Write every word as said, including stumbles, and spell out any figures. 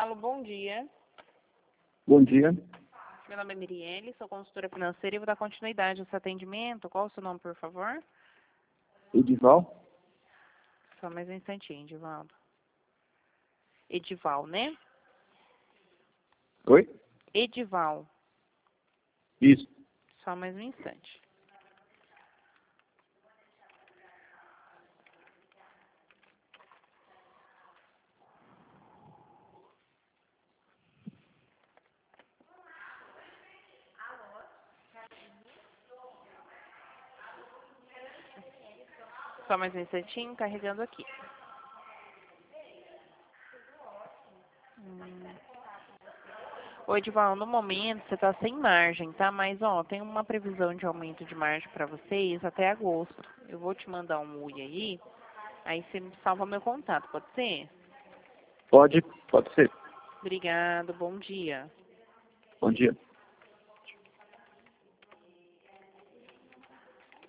Alô, bom dia. Bom dia. Meu nome é Mirielle, sou consultora financeira e vou dar continuidade ao seu atendimento. Qual o seu nome, por favor? Edival? Só mais um instantinho, Edivaldo. Edival, né? Oi? Edival. Isso. Só mais um instante. Só mais um instantinho, carregando aqui. Hum. Ô, Edival, no momento você está sem margem, tá? Mas, ó, tem uma previsão de aumento de margem para vocês até agosto. Eu vou te mandar um ui aí, aí você me salva meu contato, pode ser? Pode, pode ser. Obrigado, bom dia. Bom dia.